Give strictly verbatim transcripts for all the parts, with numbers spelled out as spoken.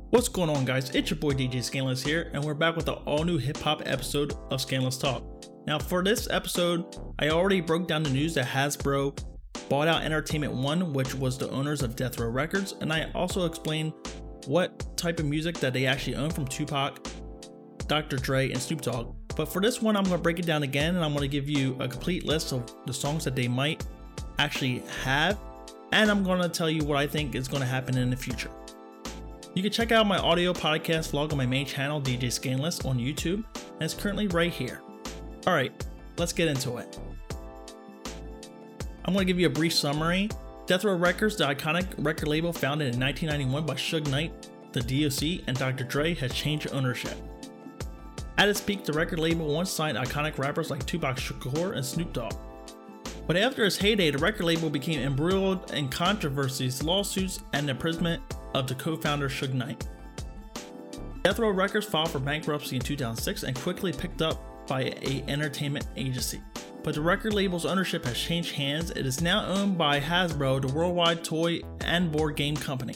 What's going on, guys? It's your boy D J Scanless here, and we're back with an all-new hip-hop episode of Scanless Talk. Now, for this episode, I already broke down the news that Hasbro bought out Entertainment One, which was the owners of Death Row Records, and I also explained what type of music that they actually own from Tupac, Doctor Dre, and Snoop Dogg. But for this one, I'm going to break it down again, and I'm going to give you a complete list of the songs that they might actually have, and I'm going to tell you what I think is going to happen in the future. You can check out my audio podcast vlog on my main channel, D J Scanless, on YouTube, and it's currently right here. Alright, let's get into it. I'm going to give you a brief summary. Death Row Records, the iconic record label founded in nineteen ninety-one by Suge Knight, the D O C, and Doctor Dre, has changed ownership. At its peak, the record label once signed iconic rappers like Tupac Shakur and Snoop Dogg. But after its heyday, the record label became embroiled in controversies, lawsuits, and the imprisonment of the co-founder Suge Knight. Death Row Records filed for bankruptcy in two thousand six and quickly picked up by a entertainment agency. But the record label's ownership has changed hands. It is now owned by Hasbro, the worldwide toy and board game company.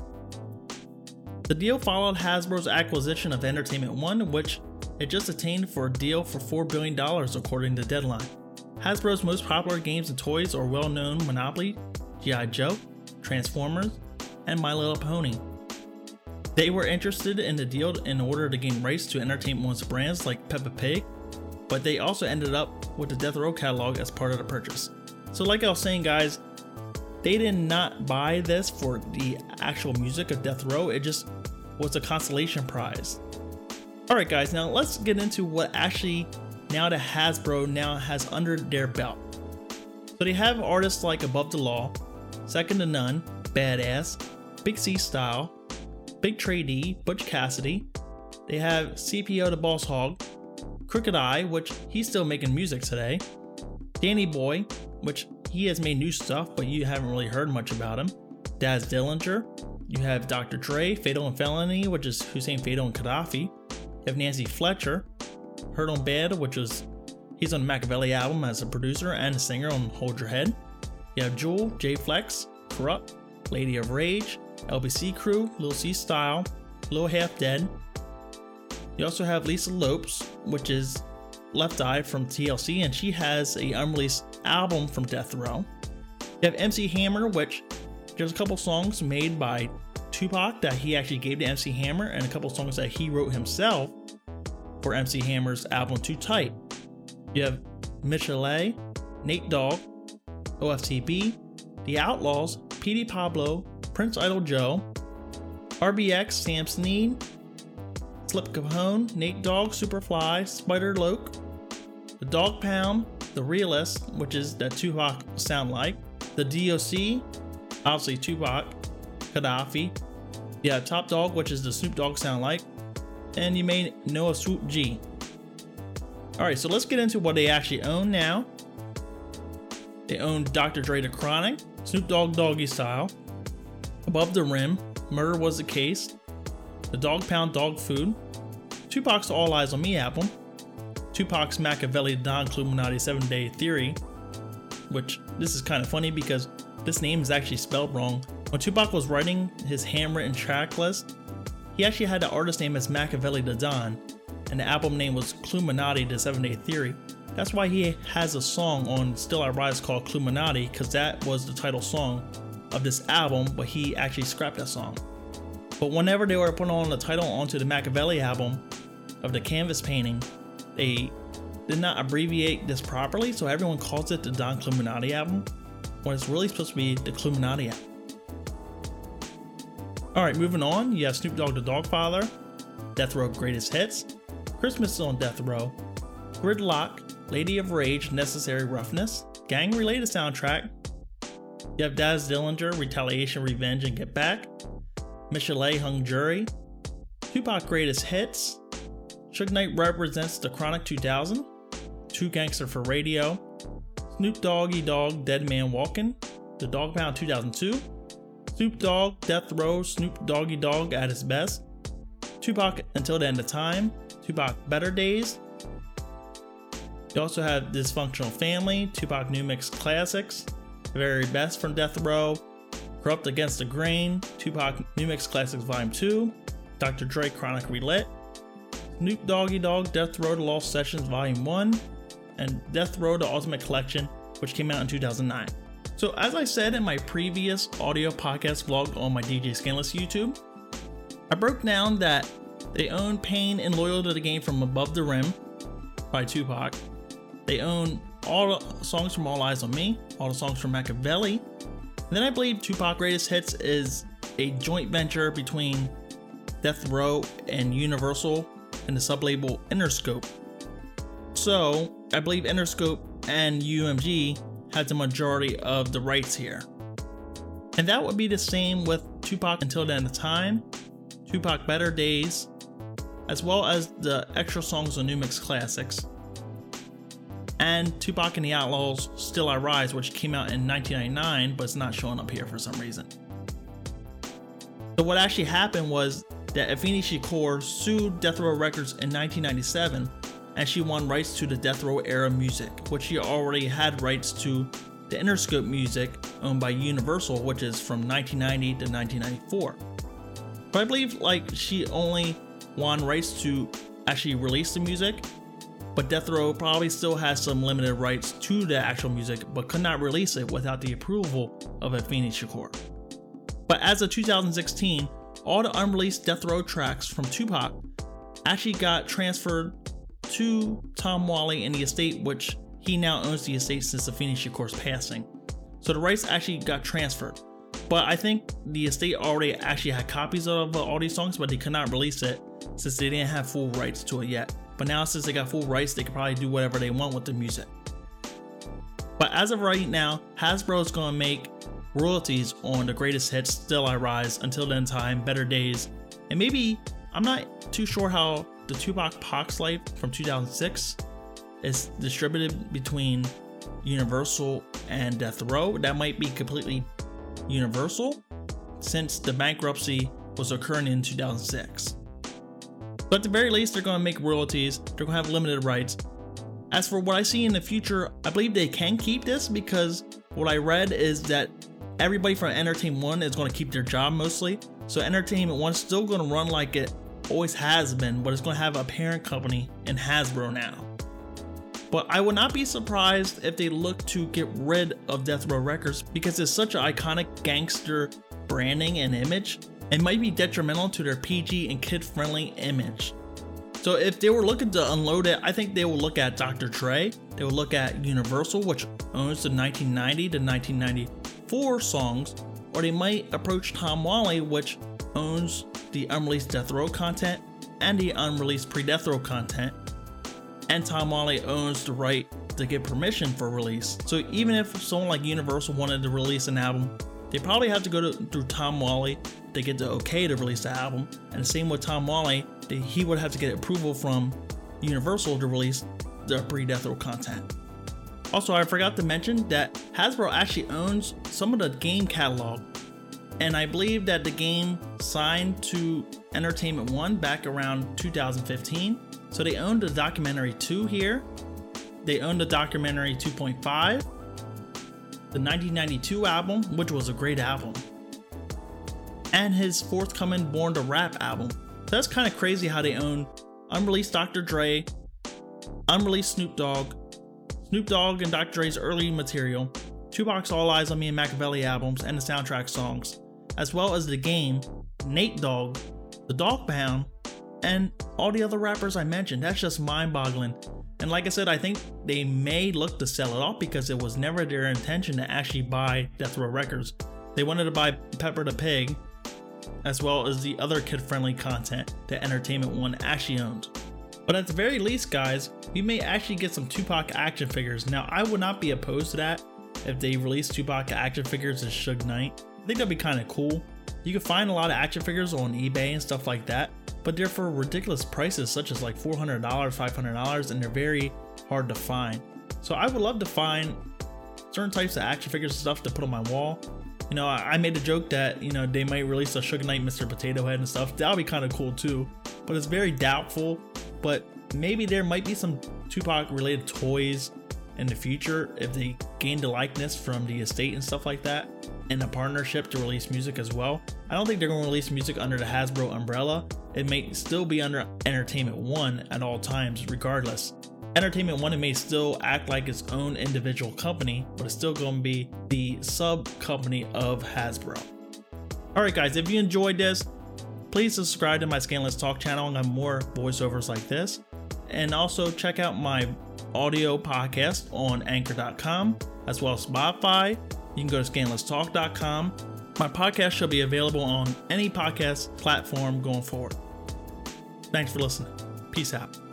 The deal followed Hasbro's acquisition of Entertainment One, which it just attained for a deal for four billion dollars according to Deadline. Hasbro's most popular games and toys are well-known Monopoly, G I Joe, Transformers, and My Little Pony. They were interested in the deal in order to gain rights to Entertainment One's brands like Peppa Pig, but they also ended up with the Death Row catalog as part of the purchase. So like I was saying, guys, they did not buy this for the actual music of Death Row, it just was a consolation prize. Alright guys, now let's get into what actually now that Hasbro now has under their belt. So they have artists like Above the Law, Second to None, Badass, Big C Style, Big Trey D, Butch Cassidy. They have C P O the Boss Hog, Crooked I, which he's still making music today, Danny Boy, which he has made new stuff but you haven't really heard much about him, Daz Dillinger. You have Doctor Dre, Fatal and Felony, which is Hussein Fatal and Gaddafi. You have Nancy Fletcher, Hurt on Bad, which is he's on the Machiavelli album as a producer and a singer on Hold Your Head. You have Jewel, J Flex, Corrupt, Lady of Rage, L B C Crew, Lil C Style, Lil Half Dead. You also have Lisa Lopes, which is Left Eye from T L C, and she has a unreleased album from Death Row. You have M C Hammer, which there's a couple songs made by Tupac that he actually gave to M C Hammer, and a couple songs that he wrote himself for M C Hammer's album Too Tight. You have Michelet, Nate Dogg, O F T B, The Outlaws, P D Pablo, Prince Idol Joe, R B X, Sam Snead, Slip Capone, Nate Dogg, Superfly, Spider Loke, The Dog Pound, The Realist, which is that Tupac sound like, The D O C, obviously Tupac, Gaddafi. You have Top Dog, which is the Snoop Dogg sound like, and you may know of Swoop G. Alright, so let's get into what they actually own now. They own Doctor Dre the Chronic, Snoop Dogg Doggy Style, Above the Rim, Murder Was the Case, The Dog Pound Dog Food, Tupac's All Eyes on Me album, Tupac's Machiavelli Don Cluminati seven day Theory, which this is kind of funny because this name is actually spelled wrong. When Tupac was writing his handwritten track list, he actually had the artist name as Machiavelli the Don, and the album name was Cluminati the seven day Theory. That's why he has a song on Still I Rise called Cluminati, because that was the title song of this album, but he actually scrapped that song. But whenever they were putting on the title onto the Machiavelli album of the canvas painting, they did not abbreviate this properly, so everyone calls it the Don Cluminati album, when it's really supposed to be the Cluminati album. Alright, moving on, you have Snoop Dogg the Dogfather, Death Row Greatest Hits, Christmas on Death Row, Gridlock, Lady of Rage, Necessary Roughness, gang-related soundtrack. You have Daz Dillinger, Retaliation, Revenge, and Get Back, Michelet Hung Jury, Tupac Greatest Hits, Suge Knight Represents the Chronic two thousand, Too Gangster for Radio, Snoop Doggy Dogg Dead Man Walkin', The Dog Pound two thousand two, Snoop Dogg Death Row Snoop Doggy Dogg at His Best, Tupac Until the End of Time, Tupac Better Days. You also have Dysfunctional Family, Tupac New Mix Classics, The Very Best from Death Row, Corrupt Against the Grain, Tupac New Mix Classics Volume two, Doctor Dre Chronic Relit, Snoop Doggy Dogg Death Row The Lost Sessions Volume one, and Death Row The Ultimate Collection, which came out in two thousand nine. So as I said in my previous audio podcast vlog on my D J Scanless YouTube, I broke down that they own Pain and Loyal to the Game from Above the Rim by Tupac. They own all the songs from All Eyes on Me, all the songs from Machiavelli. And then I believe Tupac Greatest Hits is a joint venture between Death Row and Universal and the sublabel Interscope. So I believe Interscope and U M G had the majority of the rights here. And that would be the same with Tupac Until the End of Time, Tupac Better Days, as well as the extra songs on New Mix Classics, and Tupac and the Outlaws Still I Rise, which came out in nineteen ninety-nine, but it's not showing up here for some reason. So what actually happened was that Afeni Shakur sued Death Row Records in nineteen ninety-seven, and she won rights to the Death Row era music, which she already had rights to the Interscope music owned by Universal, which is from nineteen ninety to nineteen ninety-four. But I believe like she only won rights to actually release the music, but Death Row probably still has some limited rights to the actual music, but could not release it without the approval of Afeni Shakur. But as of two thousand sixteen, all the unreleased Death Row tracks from Tupac actually got transferred to Tom Whalley and the estate, which he now owns the estate since Afeni Shakur's passing. So the rights actually got transferred. But I think the estate already actually had copies of all these songs, but they could not release it since they didn't have full rights to it yet. But now since they got full rights, they can probably do whatever they want with the music. But as of right now, Hasbro is going to make royalties on the greatest hits, Still I Rise, Until Then Time, Better Days, and maybe, I'm not too sure how the Tupac Pac's Life from two thousand six is distributed between Universal and Death Row. That might be completely Universal, since the bankruptcy was occurring in two thousand six. But at the very least, they're going to make royalties, they're going to have limited rights. As for what I see in the future, I believe they can keep this, because what I read is that everybody from Entertainment One is going to keep their job mostly. So Entertainment One's still going to run like it always has been, but it's going to have a parent company in Hasbro now. But I would not be surprised if they look to get rid of Death Row Records, because it's such an iconic gangster branding and image. It might be detrimental to their P G and kid-friendly image. So if they were looking to unload it, I think they will look at Doctor Dre, they will look at Universal, which owns the nineteen ninety to nineteen ninety-four songs, or they might approach Tom Whalley, which owns the unreleased Death Row content and the unreleased pre-Death Row content, and Tom Whalley owns the right to get permission for release. So even if someone like Universal wanted to release an album, they probably have to go to, through Tom Whalley to get the okay to release the album, and the same with Tom Whalley, they, he would have to get approval from Universal to release the pre-Death Row content. Also, I forgot to mention that Hasbro actually owns some of the game catalog, and I believe that the game signed to Entertainment One back around two thousand fifteen, so they own the documentary two here, they own the documentary two point five, the nineteen ninety-two album, which was a great album, and his forthcoming Born to Rap album. So that's kind of crazy how they own unreleased Doctor Dre, unreleased Snoop Dogg, Snoop Dogg and Doctor Dre's early material, Tupac's All Eyes on Me and Machiavelli albums and the soundtrack songs, as well as the game, Nate Dogg, the Dogg Pound, and all the other rappers I mentioned. That's just mind-boggling. And like I said, I think they may look to sell it off, because it was never their intention to actually buy Death Row Records. They wanted to buy Pepper the Pig, as well as the other kid-friendly content that Entertainment One actually owns. But at the very least, guys, we may actually get some Tupac action figures. Now, I would not be opposed to that if they release Tupac action figures as Suge Knight. I think that'd be kind of cool. You can find a lot of action figures on eBay and stuff like that, but they're for ridiculous prices, such as like four hundred dollars, five hundred dollars, and they're very hard to find. So I would love to find certain types of action figures and stuff to put on my wall. You know, I made a joke that, you know, they might release a Suge Knight Mister Potato Head and stuff. That'll be kind of cool too, but it's very doubtful. But maybe there might be some Tupac related toys in the future if they gain the likeness from the estate and stuff like that. in a partnership to release music as well. I don't think they're going to release music under the Hasbro umbrella. It may still be under Entertainment One at all times regardless. Entertainment One, it may still act like its own individual company, but it's still going to be the sub company of Hasbro. Alright guys, if you enjoyed this, please subscribe to my Scanless Talk channel and have more voiceovers like this. And also check out my audio podcast on anchor dot com as well as Spotify. You can go to scanless talk dot com. My podcast shall be available on any podcast platform going forward. Thanks for listening. Peace out.